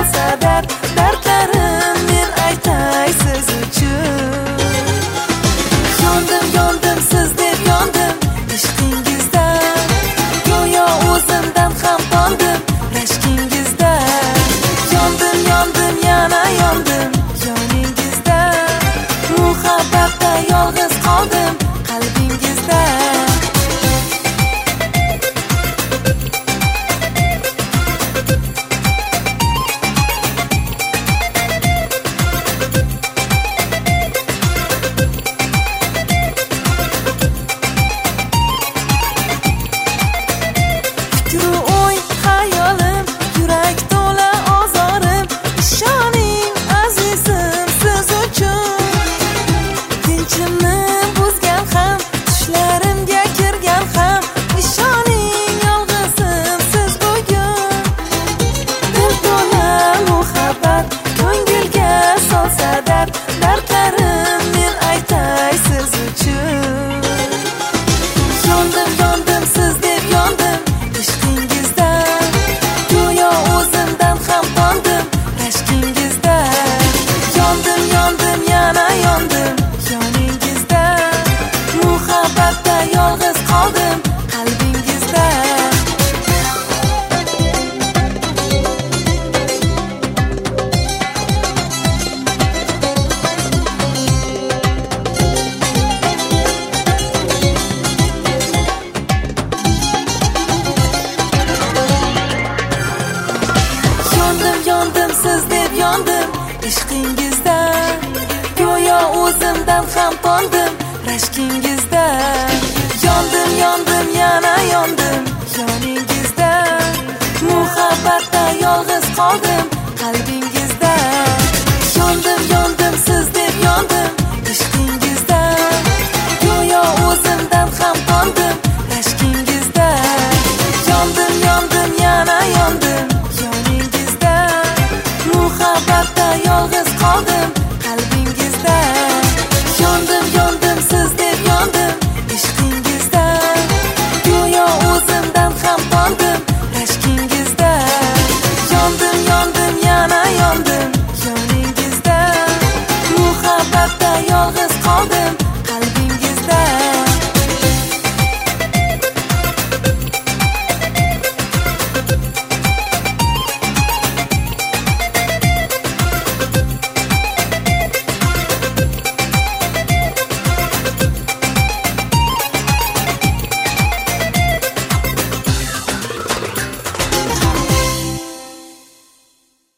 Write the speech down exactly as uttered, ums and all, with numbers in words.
solsa dard, dardlarim men aytay siz uchun. Yondim, yondim siz deb yondim ishqingizda, go'yo o'zimdan ham tondim rashkingizda. Yondim, yondim, yana yondim yoningizda, muhabbatda yolg'iz qoldim qalbingizda. Fikru o'y xayolim, yurak to'la ozorim, ishoning azizim siz uchun. Tinchimni buzgan ham, tushlarimga kirgan ham, ishoning yolg'izim siz bugun. Dil to'la muhabbat ko'ngilga solsa dard, dardlarim men aytay siz uchun. Yondim, yondim siz deb yondim ishqingizda, go'yo o'zimdan ham tondim rashkingizda. Yondim, yondim, yana yondim yoningizda, muhabbatda yolg'iz qoldim qalbingizda. Yondim, yondim siz deb yondim ishqingizda, go'yo o'zimdan ham tondim rashkingizda. Yondim, yondim, yana yondim yoningizda, muhabbatda yolg'iz qoldim qalbingizda. Yondim, yondim siz deb yondim ishqingizda, go'yo o'zimdan ham tondim rashkingizda. Yondim, yondim, yana yondim yoningizda, muhabbatda yolg'iz qoldim